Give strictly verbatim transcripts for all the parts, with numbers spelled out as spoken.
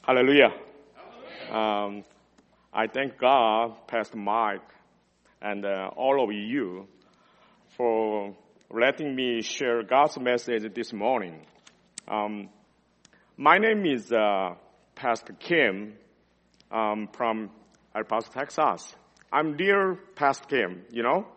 Hallelujah. Um, I thank God, Pastor Mike, and uh, all of you for letting me share God's message this morning. Um, my name is uh, Pastor Kim um, from El Paso, Texas. I'm dear Pastor Kim, you know.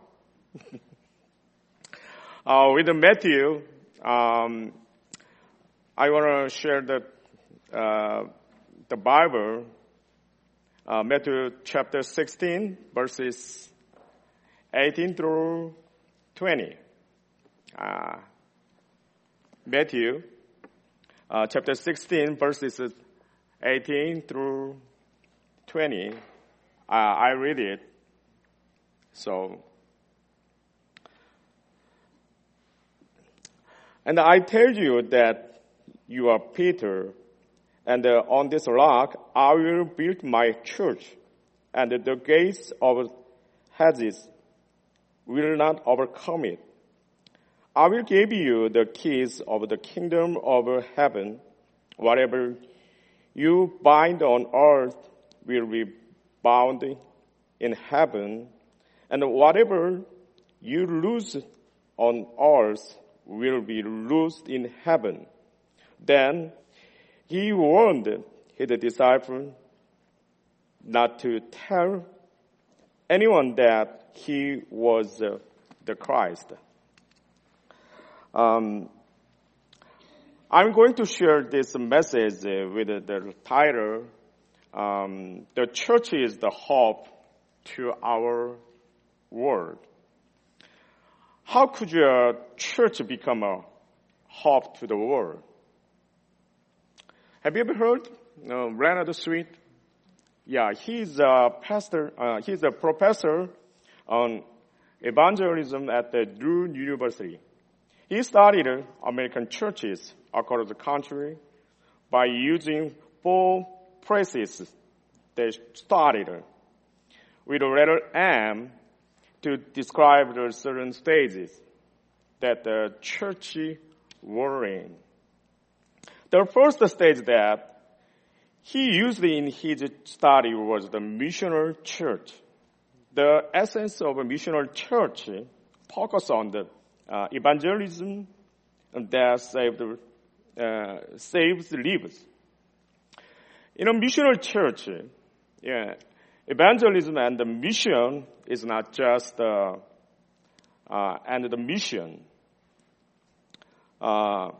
uh, with Matthew, um, I want to share the uh, the Bible, uh, Matthew chapter sixteen, verses eighteen through twenty. Uh, Matthew uh, chapter sixteen, verses eighteen through twenty. Uh, I read it. So, and I tell you that you are Peter, and uh, on this rock I will build my church, and the gates of Hades will not overcome it. I will give you the keys of the kingdom of heaven. Whatever you bind on earth will be bound in heaven, and whatever you loose on earth will be loosed in heaven. Then he warned his disciples not to tell anyone that he was uh, the Christ. Um, I'm going to share this message uh, with uh, the title, um, The Church is the Hope to Our World. How could your church become a hope to the world? Have you ever heard uh, Leonard Sweet? Yeah, he's a pastor. Uh, he's a professor on evangelism at the Drew University. He studied American churches across the country by using four phrases they started with the letter M to describe the certain stages that the church were in. The first stage that he used in his study was the missional church. The essence of a missional church focused on the uh, evangelism that saved, uh, saves lives. In a missional church, yeah, evangelism and the mission is not just uh, uh, and the mission. Uh,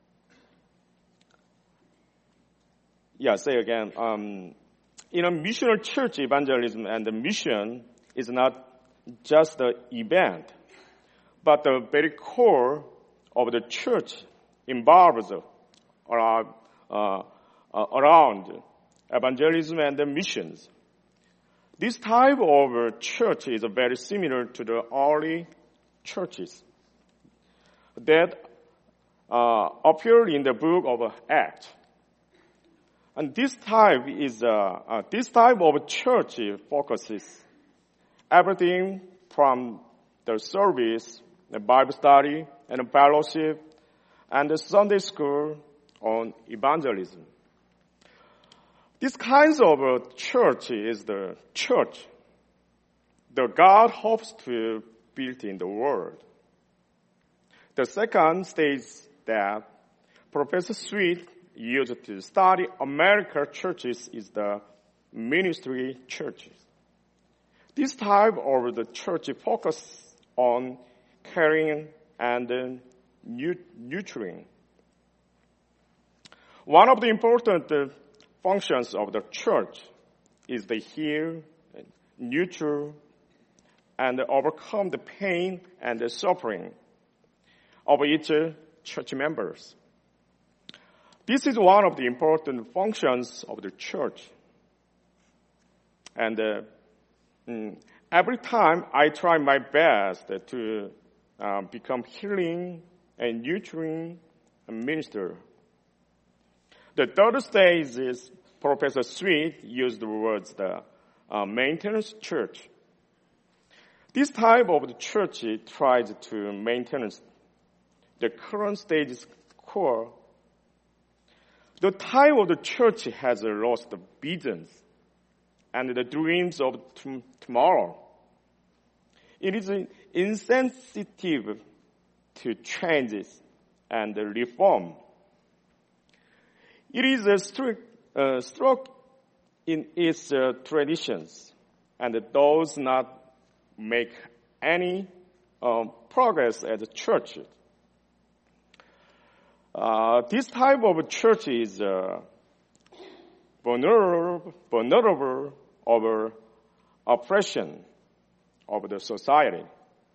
Yeah, say again. Um, in a missional church, evangelism and the mission is not just the event, but the very core of the church involves around, uh, uh, around evangelism and the missions. This type of church is very similar to the early churches that uh, appeared in the book of Acts. And this type is uh, uh, this type of church focuses everything from the service, the Bible study, and the fellowship, and the Sunday school on evangelism. This kind of a church is the church that God hopes to build in the world. The second stage that Professor Sweet used to study American churches is the ministry churches. This type of the church focuses on caring and nurturing. One of the important functions of the church is to heal, nurture, and overcome the pain and the suffering of each church members. This is one of the important functions of the church. And uh, mm, every time I try my best to uh, become healing and nurturing minister. The third stage is Professor Sweet used the words the uh, maintenance church. This type of the church tries to maintain the current status quo. The time of the church has lost the visions and the dreams of t- tomorrow. It is insensitive to changes and reform. It is uh, strict, uh, struck in its uh, traditions and does not make any uh, progress as a church. Uh, this type of church is uh, vulnerable, vulnerable over oppression of the society.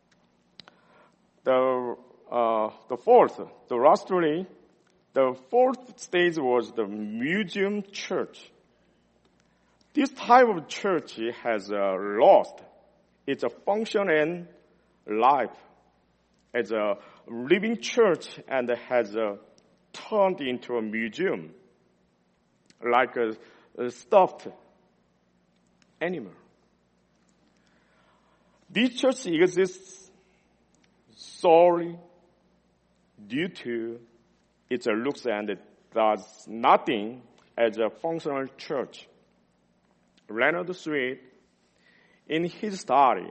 The uh, the fourth, the lastly, the fourth stage was the museum church. This type of church has uh, lost its function and life as a living church and has uh, turned into a museum, like a, a stuffed animal. This church exists solely due to its looks and it does nothing as a functional church. Leonard Sweet, in his study,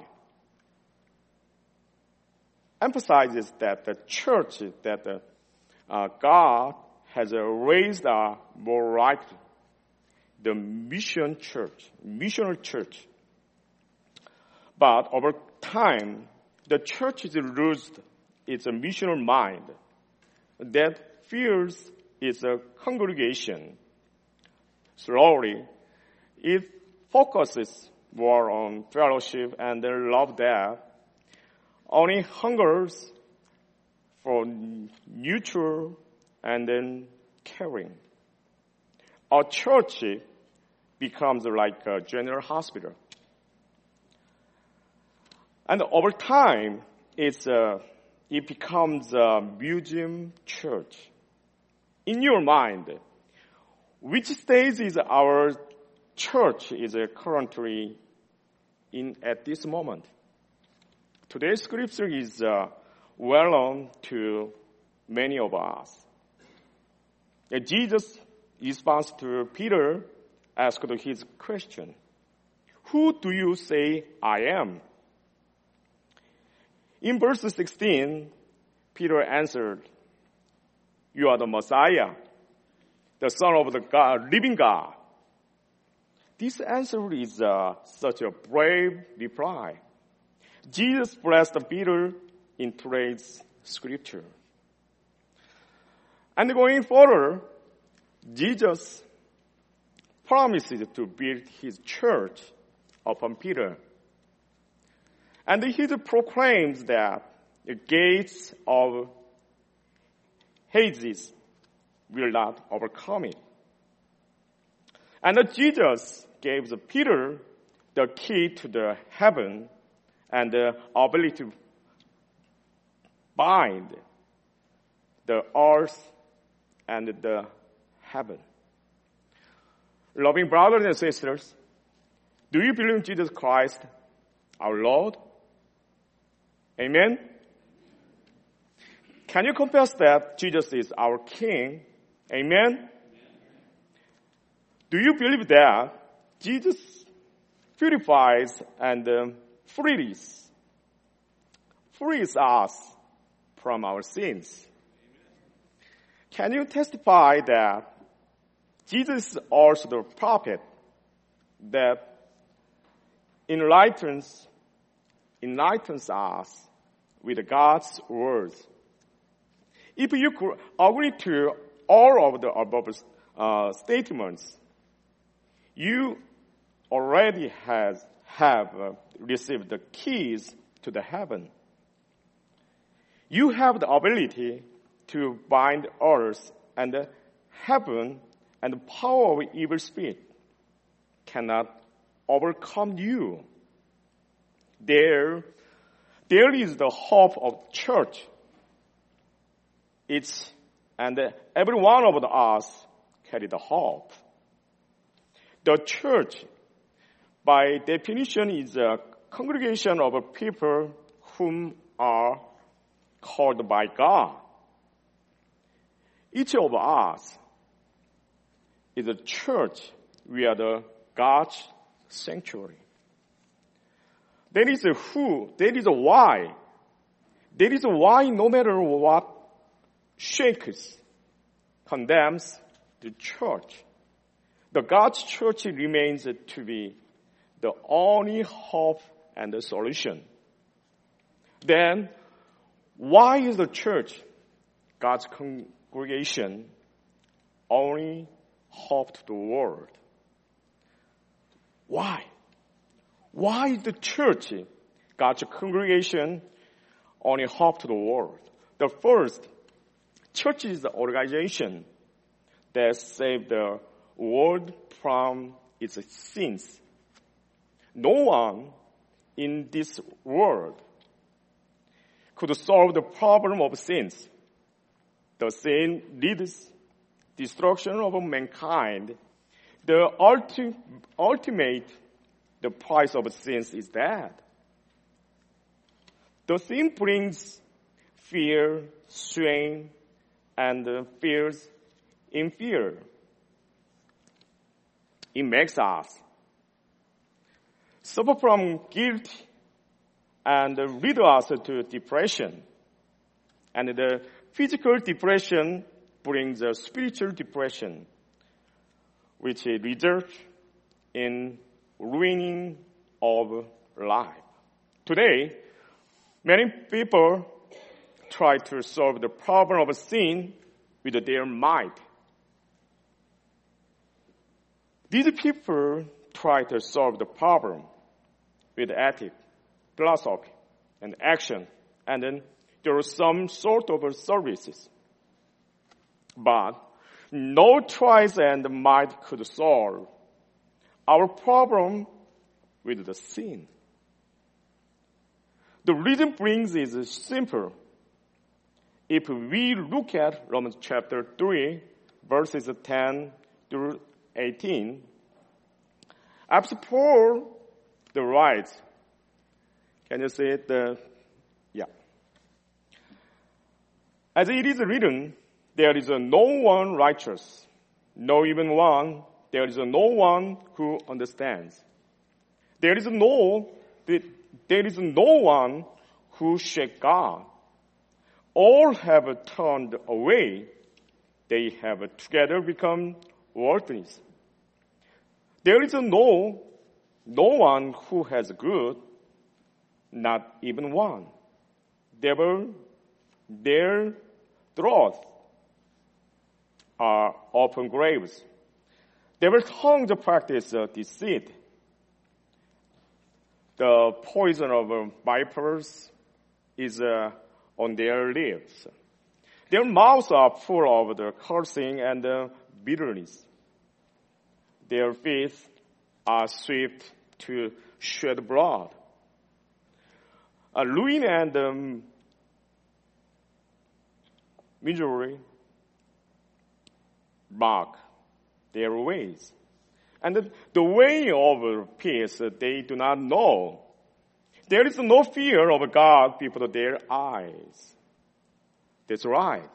emphasizes that the church that uh, God has uh, raised are more like the mission church, missional church. But over time, the church has lost its missional mind that fears its a congregation. Slowly, it focuses more on fellowship and love that only hungers for neutral and then caring. Our church becomes like a general hospital. And over time, it's a, it becomes a museum church. In your mind, which stage is our church is currently in at this moment? Today's scripture is uh, well known to many of us. Uh, Jesus' response to Peter asked his question, "Who do you say I am?" In verse sixteen, Peter answered, "You are the Messiah, the Son of the God, living God." This answer is uh, such a brave reply. Jesus blessed Peter in today's scripture. And going further, Jesus promises to build his church upon Peter. And he proclaims that the gates of Hades will not overcome it. And Jesus gave Peter the key to the heaven and the ability to bind the earth and the heaven. Loving brothers and sisters, do you believe in Jesus Christ, our Lord? Amen? Can you confess that Jesus is our King? Amen? Do you believe that Jesus purifies and um, frees, frees us from our sins? Can you testify that Jesus is also the prophet that enlightens, enlightens us with God's words? If you could agree to all of the above uh, statements, you already has, have uh, received the keys to the heaven. You have the ability to bind earth and the heaven, and the power of evil spirit cannot overcome you. There, there is the hope of church. It's, and every one of us carry the hope. The church, by definition, is a congregation of people whom are called by God. Each of us is a church. We are the God's sanctuary. That is a who. That is a why. That is a why no matter what shakes, condemns the church, the God's church remains to be the only hope and the solution. Then, why is the church, God's congregation, only hope to the world? Why? Why is the church, God's congregation, only hope to the world? The first, church is the organization that saved the world from its sins. No one in this world could solve the problem of sins. The sin leads destruction of mankind. The ulti- ultimate, the price of sins is death. The sin brings fear, shame, and fears in fear. It makes us suffer from guilt and lead us to depression. And the physical depression brings a spiritual depression, which results in ruining of life. Today, many people try to solve the problem of sin with their mind. These people try to solve the problem with ethics, philosophy, and action, and then there are some sort of services. But no choice and might could solve our problem with the sin. The reason brings is simple. If we look at Romans chapter three, verses ten through eighteen, after Paul the writes, can you see it? The, yeah. As it is written, there is no one righteous, no even one. There is no one who understands. There is no, there is no one who seeks God. All have turned away. They have together become worthless. There is no, no one who has good, not even one. Devil, their throats are open graves. Their tongues practice deceit. The poison of vipers is uh, on their lips. Their mouths are full of the cursing and the bitterness. Their feet are swift to shed blood. A ruin and um, misery mark their ways. And the, the way of peace they do not know. There is no fear of God before their eyes. That's right.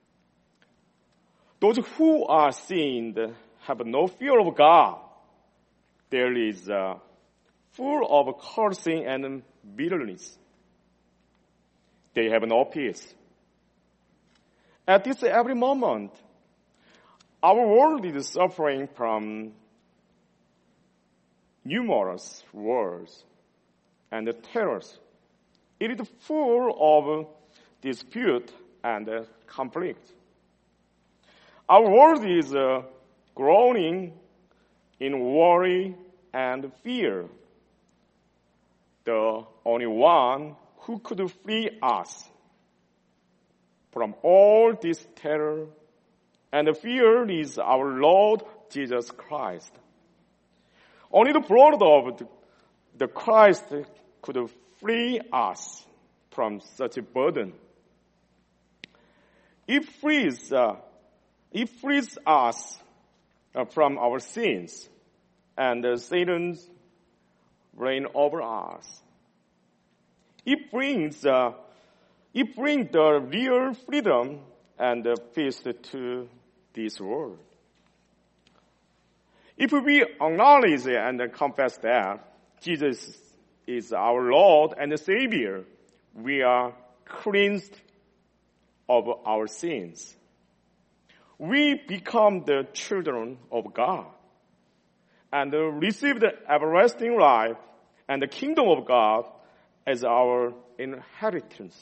Those who are sinned have no fear of God. There is uh, full of cursing and bitterness. They have no peace. At this every moment, our world is suffering from numerous wars and terrors. It is full of dispute and conflict. Our world is uh, groaning in worry and fear. The only one who could free us from all this terror and fear is our Lord Jesus Christ. Only the blood of the Christ could free us from such a burden. It frees, uh, it frees us uh, from our sins and uh, Satan's reign over us. It brings, uh, it brings the real freedom and uh, peace to this world. If we acknowledge and confess that Jesus is our Lord and Savior, we are cleansed of our sins. We become the children of God and receive the everlasting life and the kingdom of God as our inheritance.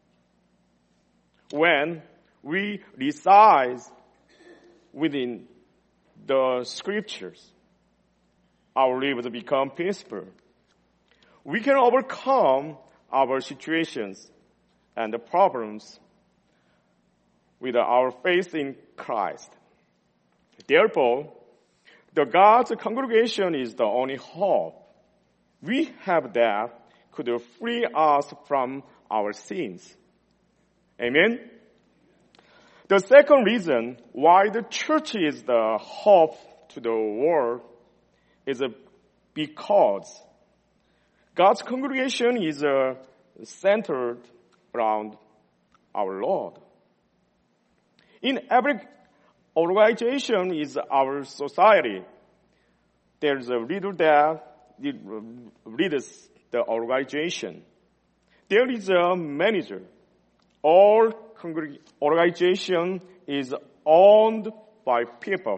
When we reside within the scriptures, our lives become peaceful. We can overcome our situations and the problems with our faith in Christ. Therefore, the God's congregation is the only hope we have that could free us from our sins. Amen? The second reason why the church is the hope to the world is because God's congregation is centered around our Lord. In every organization is our society, there's a leader that leads the organization. There is a manager. All organization is owned by people.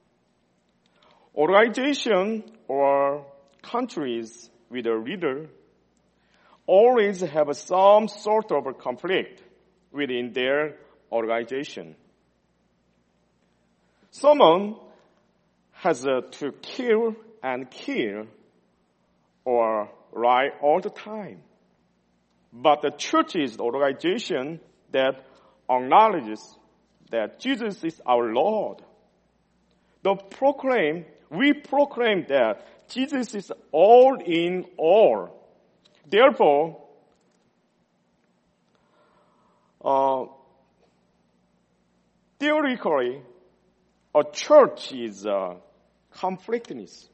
Organization or countries with a leader always have some sort of conflict within their organization. Someone has to kill and kill or lie all the time. But the church is the organization that acknowledges that Jesus is our Lord. The proclaim, we proclaim that Jesus is all in all. Therefore, uh, theoretically, a church is uh, conflictless.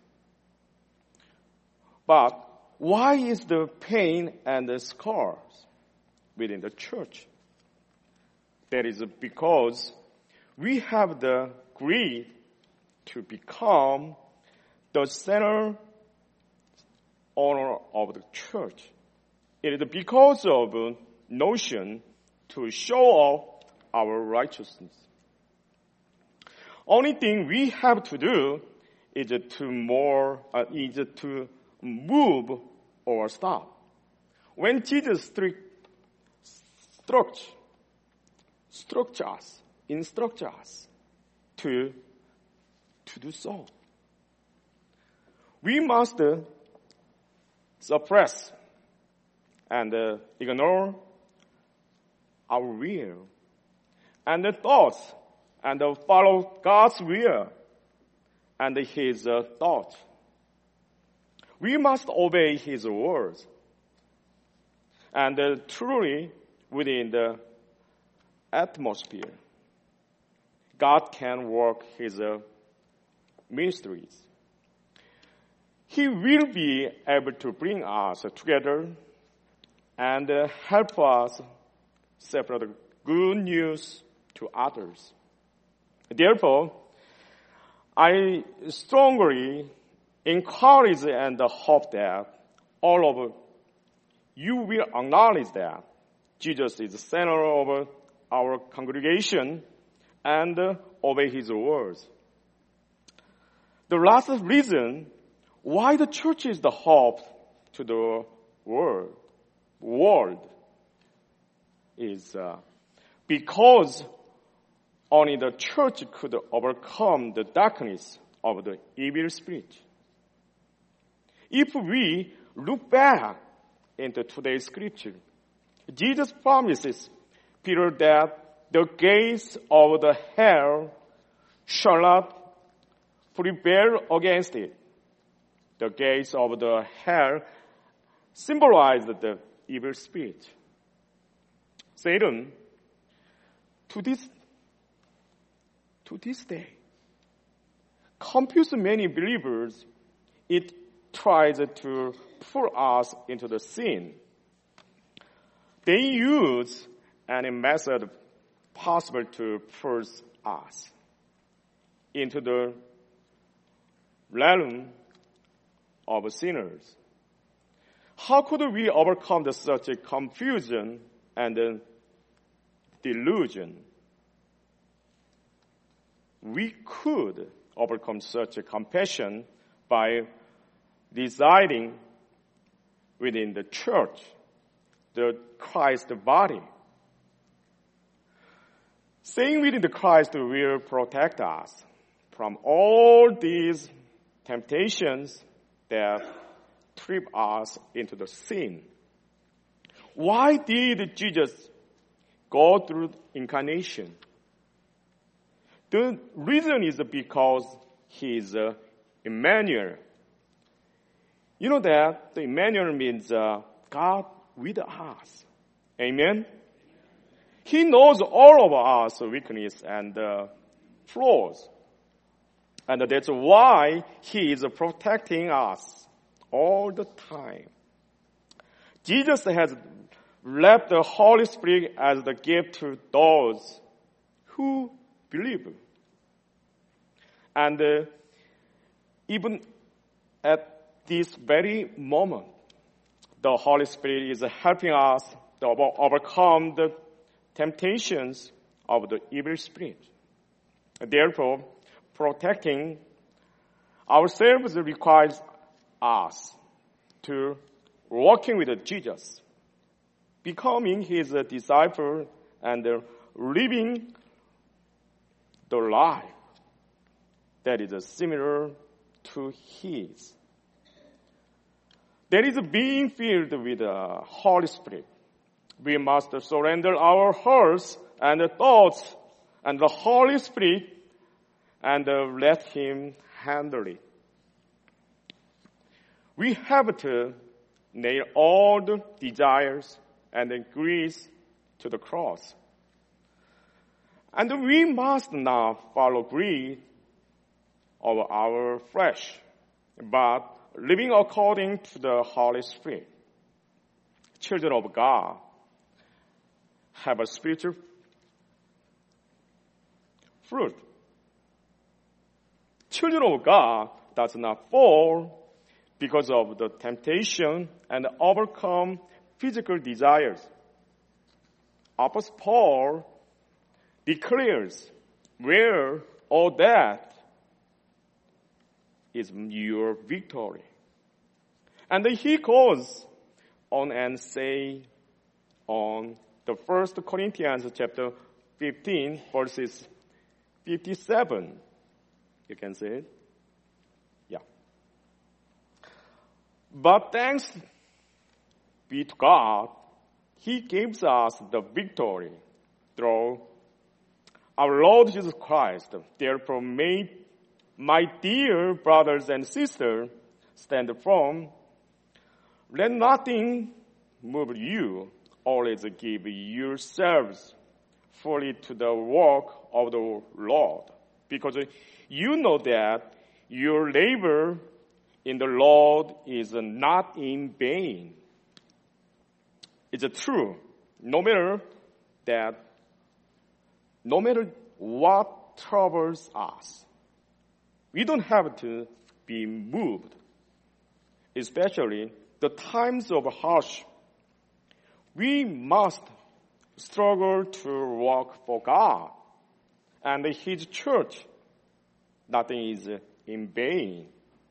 But why is the pain and the scars within the church? That is because we have the greed to become the center owner of the church. It is because of a notion to show off our righteousness. Only thing we have to do is to more uh, is to move or stop. When Jesus struck, struck us, instruct us to, to do so, we must uh, suppress and uh, ignore our will and the thoughts and uh, follow God's will and His uh, thoughts. We must obey His words. And uh, truly, within the atmosphere, God can work His uh, mysteries. He will be able to bring us together and uh, help us spread the good news to others. Therefore, I strongly encourage and hope that all of you will acknowledge that Jesus is the center of our congregation and obey His words. The last reason why the church is the hope to the world, world is uh, because only the church could overcome the darkness of the evil spirit. If we look back into today's scripture, Jesus promises Peter that the gates of the hell shall not prevail against it. The gates of the hell symbolize the evil spirit. Satan, to this, to this day, confuse many believers. It tries to pull us into the sin. They use any method possible to push us into the realm of sinners. How could we overcome the, such a confusion and delusion? We could overcome such a compassion by residing within the church, the Christ body. Staying within the Christ will protect us from all these temptations that trip us into the sin. Why did Jesus go through incarnation? The reason is because he is uh, Emmanuel. You know that the Emmanuel means uh, God with us. Amen? He knows all of our weakness and uh, flaws. And that's why he is protecting us all the time. Jesus has left the Holy Spirit as the gift to those who believe. And uh, even at this very moment, the Holy Spirit is helping us to overcome the temptations of the evil spirit. Therefore, protecting ourselves requires us to walking with Jesus, becoming his disciple and living the life that is similar to his. That is being filled with the Holy Spirit. We must surrender our hearts and thoughts and the Holy Spirit and let him handle it. We have to nail all the desires and greeds to the cross. And we must not follow greed of our flesh, but living according to the Holy Spirit. Children of God have a spiritual fruit. Children of God does not fall because of the temptation and overcome physical desires. Apostle Paul declares, where all that is your victory. And he goes on and say on the First Corinthians chapter fifteen, verses fifty-seven. You can say it? Yeah. But thanks be to God, he gives us the victory through our Lord Jesus Christ. Therefore, may my dear brothers and sisters stand firm. Let nothing move you. Always give yourselves fully to the work of the Lord, because you know that your labor in the Lord is not in vain. It's true. No matter that, no matter what troubles us, we don't have to be moved, especially the times of harsh. We must struggle to work for God and his church. Nothing is in vain.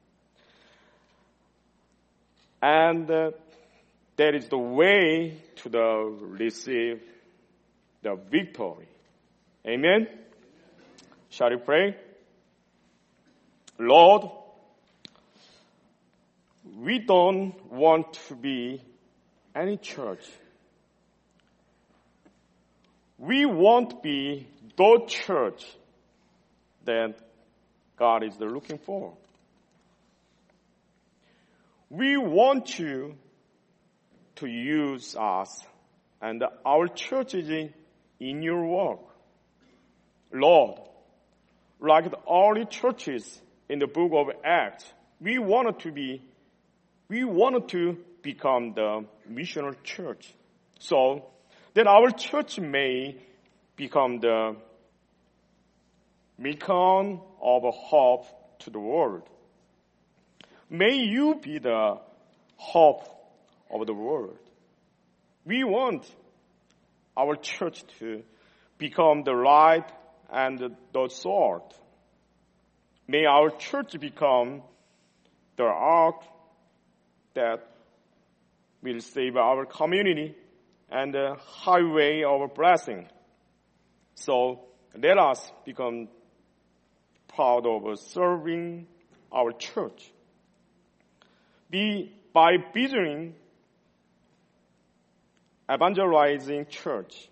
And uh, that is the way to the receive the victory. Amen? Shall we pray? Lord, we don't want to be any church. We won't be the church that God is looking for. We want you to use us and our churches in your work. Lord, like the early churches in the book of Acts, we wanted to be, we wanted to become the missional church. So that our church may become the beacon of hope to the world. May you be the hope of the world. We want our church to become the light and the sword. May our church become the ark that will save our community and the highway of blessing. So let us become proud of serving our church. Be, by visiting evangelizing church,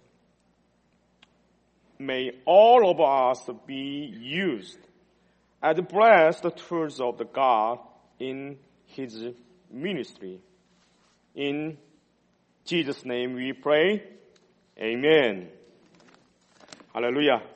may all of us be used as blessed tools of the God in His ministry. In Jesus' name we pray. Amen. Hallelujah.